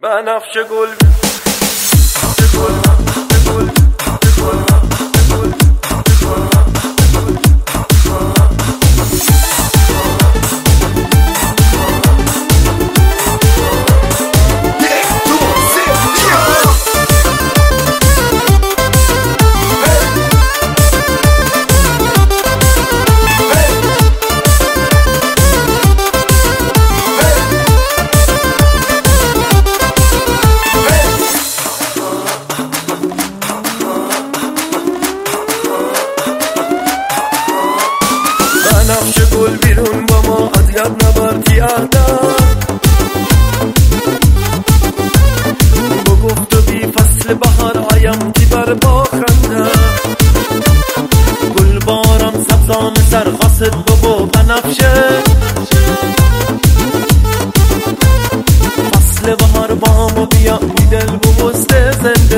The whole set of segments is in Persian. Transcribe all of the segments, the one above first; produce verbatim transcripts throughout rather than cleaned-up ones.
بنفشه گل بنفشه گل بیرون با ما از یاد نبر پیاده با گفت و بی فصل بهار آیم تی بر با خنده گل بارم سبزان سر قصد بابا بنفشه فصل بهار بام بیا بی دل بوست زنده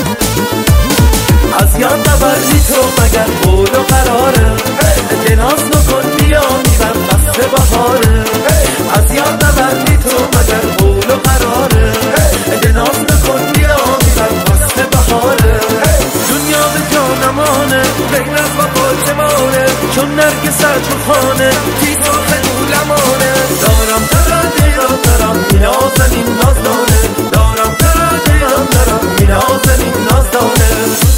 از یاد نبردی تو مگر قول و قراره ناز نکن بیا میبر فصل بهاره از یاد نبردی تو مگر قول و قراره ناز نکن بیا میبر فصل بهاره دنیا به جانمانه بین از با پاچمانه چون نرگس تو خانه تی تو خلولمانه دارم ترا دیرم دارم نازنین نازدانه دارم ترا دیرم دارم نازنین نازدانه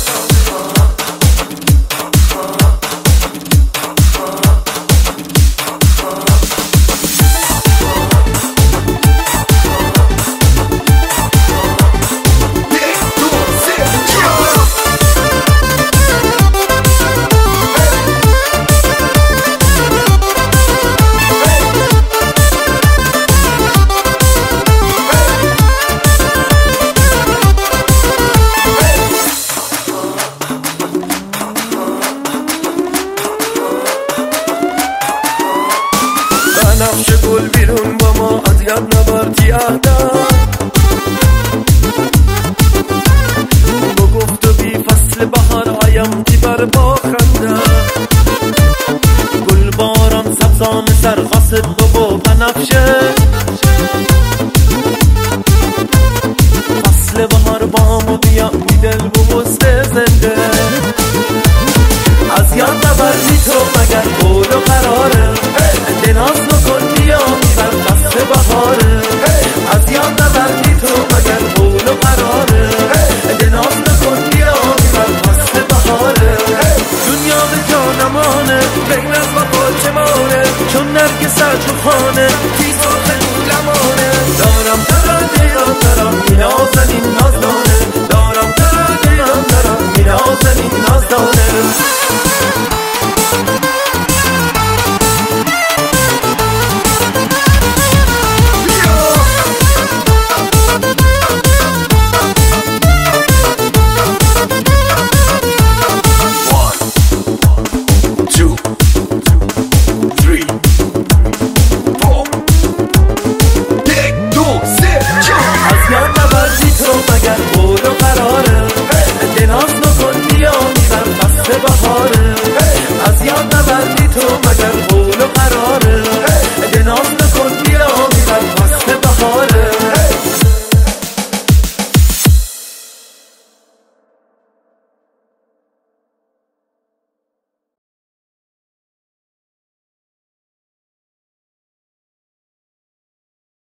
بنفشه گل بیرون با ما از یاد نبردی عهده با گفت و بی فصل بهار آیم تی بر با خنده گل بارم سبزان سر قصد بابا بنفشه فصل بهار بام و بیا بی دل بوست زنده از یاد نبردی تو مگر قول و قراره ناز نکن بیا میبر فصل بهاره از یاد نبردی تو مگر قول و قراره ناز نکن بیا میبر فصل بهاره دنیا به جانمانه بین از با پاچمانه چون نرگس تو خانه تی تو خلولمانه دارم ترا دیرم دارم نازنین نازدانه دارم ترا دیرم دارم نازنین نازدانه